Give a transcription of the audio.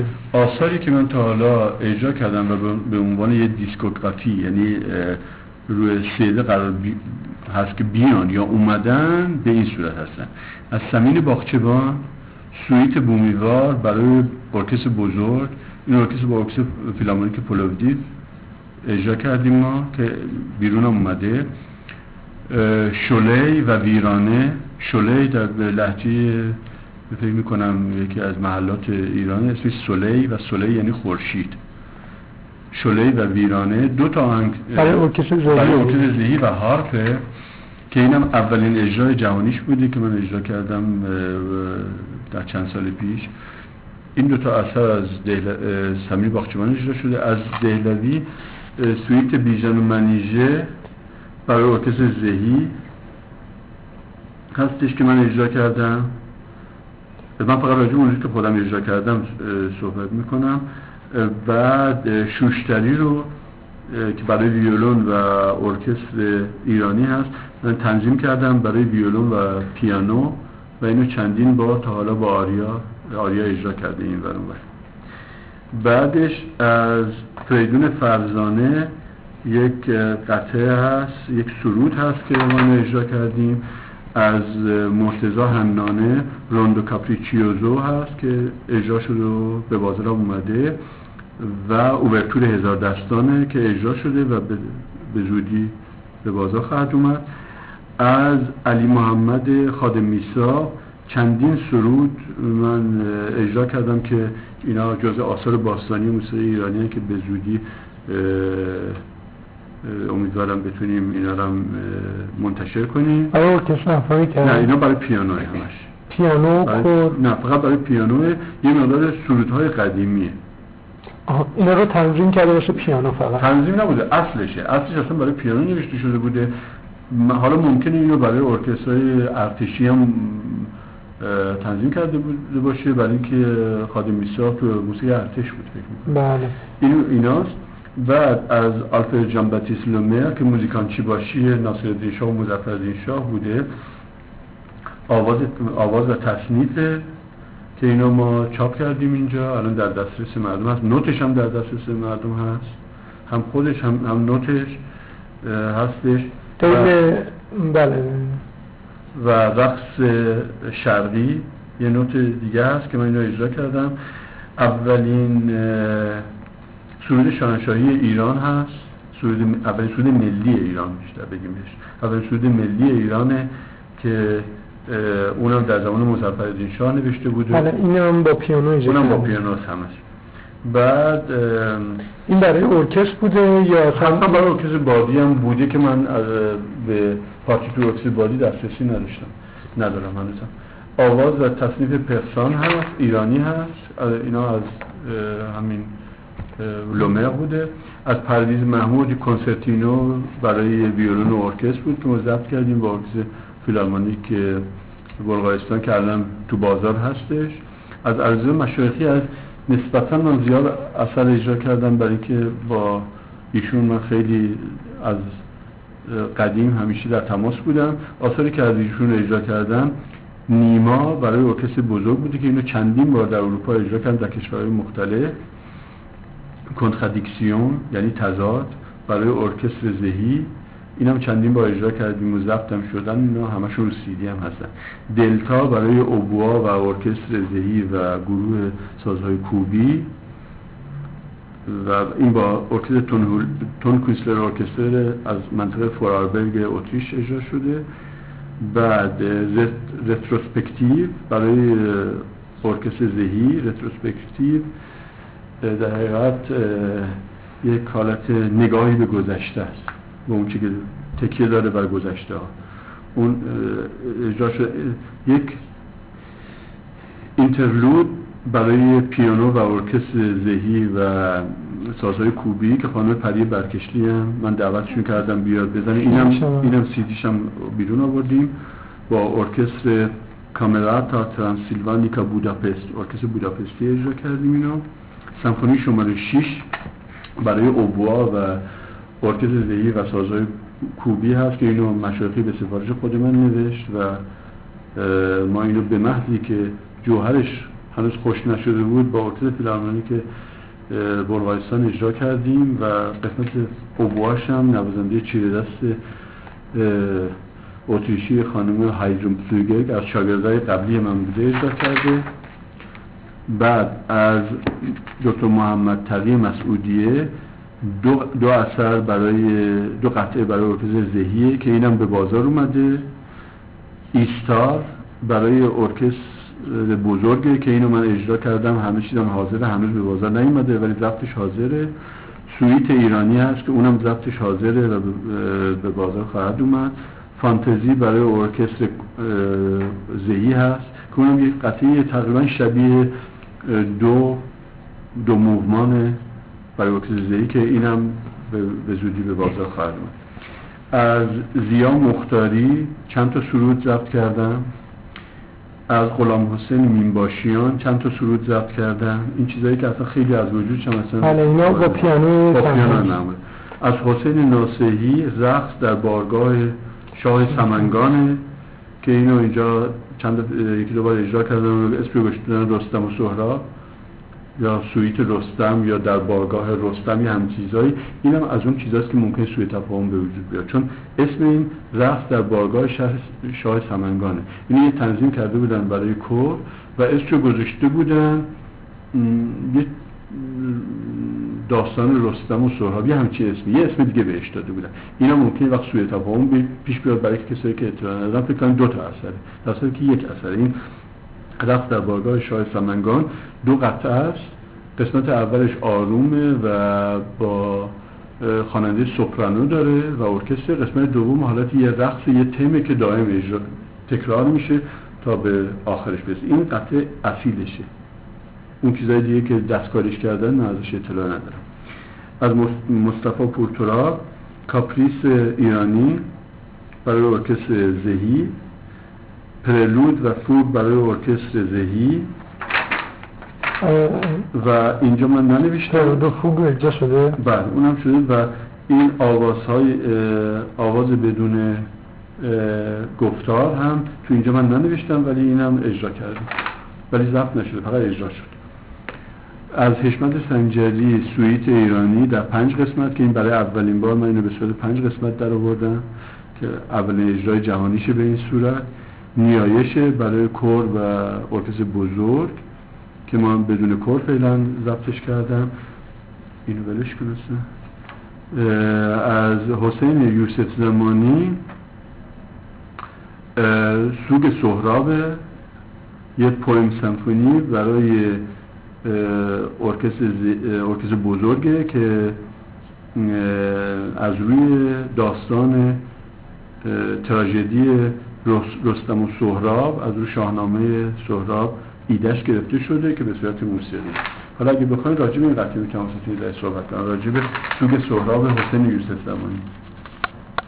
آثاری که من تا حالا اجرا کردم و به عنوان یه دیسکوگرافی، یعنی روی سیده قرار هست که بیان یا اومدن، به این صورت هستن: از سمین باغچبان، سویت بومیوار برای ارکستر بزرگ، این ارکستر با ارکستر فیلارمونیک پلوودیو اجرا کردیم ما که بیرون هم اومده. شلی و ویرانه، شلی در لهجه فکر میکنم یکی از محلات ایران اسمش سلی و سلی یعنی خورشید. شلی و ویرانه دو تا آهنگ برای ارکستر زهی و هارپه که اینم اولین اجرای جهانیش بوده که من اجرا کردم در چند سال پیش. این دو تا اثر از سمیر باغچبان اجرا شده. از دهلوی سویت بیژن و منیژه برای ارکستر زهی هستش که من اجرا کردم. من فقط راجع به اونجایی که خودم اجرا کردم صحبت میکنم. بعد شوشتری رو که برای ویولون و ارکستر ایرانی هست من تنظیم کردم برای ویولون و پیانو و اینو چندین بار تا حالا با آریا اجرا کرده این ور اون ور. بعدش از فریدون فرزانه یک قطعه هست، یک سرود هست که ما اجرا کردیم. از مرتضی حنانه روندو کاپریچیوزو هست که اجرا شده و به بازار اومده و اوورتور هزار دستانه که اجرا شده و به زودی به بازار خواهد اومد. از علی محمد خادم میسا چندین سرود من اجرا کردم که اینا جزء آثار باستانی موسیقی ایرانی که به زودی امیدوارم بتونیم اینا رو منتشر کنیم. برای ارکستر افغانی کردن؟ نه، اینا برای پیانوه همش. پیانو خود؟ نه، فقط برای پیانوه. یه مقدار سرودهای قدیمیه. اینا رو تنظیم کرده باشه پیانو؟ فقط تنظیم نبوده، اصلش اصلا برای پیانو نوشته شده بوده. حالا ممکنه اینو برای ارکسترهای ارتشی هم تنظیم کرده بوده باشه، برای اینکه خادم میسا تو موسیقی ارتش بود فکر می‌کنم. بله. ایناست. بعد از آلفرد جان باتیست لومر که موزیکانچی باشی ناصرالدین شاه و مظفرالدین شاه بوده، آواز و تصنیف که اینو ما چاپ کردیم اینجا، الان در دسترس مردم هست. نوتش هم در دسترس مردم هست، هم خودش هم نوتش هستش. بله. و رقص شرقی یه نوت دیگه هست که من اینو اجرا کردم. اولین سرود شاهنشاهی ایران هست، اولین سرود ملی ایران بیشتر بگیمش، اولین سرود ملی ایرانه که اونم در زمان مظفرالدین شاه نوشته بوده. بله، اینم با پیانو اجرا اونم با پیانو همش. بعد این برای ارکستر بوده یا اصلا برای ارکستر بادی هم بوده که من به پارتیتور ارکستر بادی دسترسی ندارم هنوزم. آواز و تصنیف پرسان هست، ایرانی هست، اینا از همین لومر بوده. از پرویز محمود کنسرتینو برای ویولون و ارکستر بود که ما ضبط کردیم با ارکستر فیلارمونیک بلغارستان که الان تو بازار هستش. از عرضه مشایخی از نسبتاً من زیاد اثر اجرا کردم برای که با ایشون من خیلی از قدیم همیشه در تماس بودم. آثاری که از ایشون اجرا کردم نیما برای ارکستر بزرگ بوده که اینو چندین بار در اروپا اجرا کردم در کشورهای مختلف. کنترادیکسیون یعنی تضاد برای ارکستر زهی، اینم چندین بار اجرا کردیم و ضبطم شدن، اینا همشون رو سی دی هم هستن. دلتا برای اوبوا و ارکستر زهی و گروه سازهای کوبی و این با ارکستر تون کویسلر ارکستر از منطقه فوراربرگ اتریش اجرا شده. بعد رتروسپکتیو برای ارکستر زهی. رتروسپکتیو در حقیقت یک حالت نگاهی به گذشته است، به اون چی که تکیه داره بر گذشته ها. اون اجرا شده. یک اینترلود برای پیانو و ارکستر زهی و سازهای کوبی که خانم پری برکشلی هم من دعوتشون کردم بیاد بزنه. اینم سیدیش هم بیرون آوردیم با ارکستر کامراتا ترانسیلوانیکا بوداپست، ارکستر بوداپستی اجرا کردیم اینو. سمفونی شماره 6 برای اوبوا و ارکستر زهی و سازهای کوبی هست که اینو مشایخی به سفارش خود من نوشت و ما اینو به محضی که جوهرش هنوز خوش نشده بود با ارکستر فیلارمونیک بلغارستان اجرا کردیم و قسمت اوبواش هم نوازنده چیره دست اتریشی خانم هایدرون پلوگگ از شاگردای قبلی من بوده اجرا کرده. بعد از دکتر محمد تقی مسعودیه دو اثر دو قطعه برای ارکستر زهیه که اینم به بازار اومده. ایستار برای ارکستر بزرگه که اینو من اجرا کردم، همه چیزم حاضره، هنوز به بازار نیومده ولی ضبطش حاضره. سویت ایرانی هست که اونم ضبطش حاضره و به بازار خواهد اومد. فانتزی برای ارکستر زهی هست که اونم یک قطعه تقریبا شبیه دو موومان برای ارکستر زهی که اینم به زودی به بازار خواهد اومد. از زیا مختاری چند تا سرود ضبط کردم. از غلام حسین مینباشیان چند تا سرود ضبط کردم. این چیزایی که اصلا خیلی از وجودش هم اصلا بله اینا با پیانو نمود. از حسین ناصحی رقص در بارگاه شاه سمنگانه که اینو اینجا یکی دو بار اجرا کردم. اسم گذاشتن رستم و سهراب یا سویت رستم یا در بارگاه رستم یا هم چیزایی. اینم از اون چیزاست که ممکنه سوء تفاهم به وجود بیاد چون اسم این رقص در بارگاه شاه سمنگانه. اینو یه تنظیم کرده بودن برای کور و اسمشو گذاشته بودن یه داستان رستم و سهراب یا همچین اسمی، یه اسم دیگه بهش داده بودن. اینا ممکنه وقت سوء تفاهم پیش بیاد برای کسایی که اطلاع ندارن فکر کنن دو تا اثره، در حالی که یک اثره. این رقص در بارگاه شاه سمنگان دو قطعه است. قسمت اولش آرومه و با خواننده سوپرانو داره و ارکستر. قسمت دوم حالت یه رقص یه تمه که دائم اجرا تکرار میشه تا به آخرش برسه. این قطعه اصیلشه. اون چیزای دیگه که دستکاریش کردن من ازش اطلاع ندارم. از مصطفی پورتراب کاپریس ایرانی برای ارکستر زهی، پرلود و فوگ برای ارکستر زهی و اینجا من ننوشتم. دو فوگ اجرا شده؟ بله اونم شده و این آواز بدون گفتار هم تو اینجا من ننوشتم ولی اینم اجرا کردم ولی ضبط نشده، فقط اجرا شد. از حشمت سنجری سویت ایرانی در 5 قسمت که این برای اولین بار من اینو به صورت 5 قسمت در آوردم که اولین اجرای جهانیشه به این صورت. نیایش برای کور و ارکستر بزرگ که من بدون کور فعلا ضبطش کردم. اینو ولش کنم. از حسین یوسف زمانی سوگ سهراب یه پویم سمفونی برای ارکستر بزرگه که از روی داستان تراژدی رستم و سهراب از روی شاهنامه سهراب ایدهش گرفته شده که به صورت موسیقی. حالا اگه بخواید راجع به این قطعه که ما صحبت کنم راجع به سوگ سهراب حسین یوسف زمانی